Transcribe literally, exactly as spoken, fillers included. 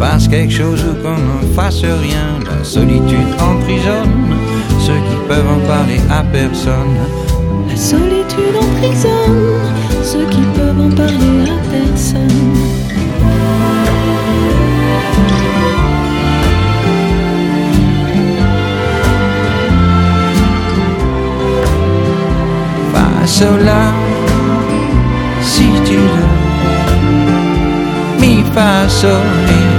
fasse quelque chose ou qu'on ne fasse rien. La solitude emprisonne ceux qui peuvent en parler à personne. La solitude emprisonne ceux qui peuvent en parler à personne. Face au la, si tu veux, mi fa sol.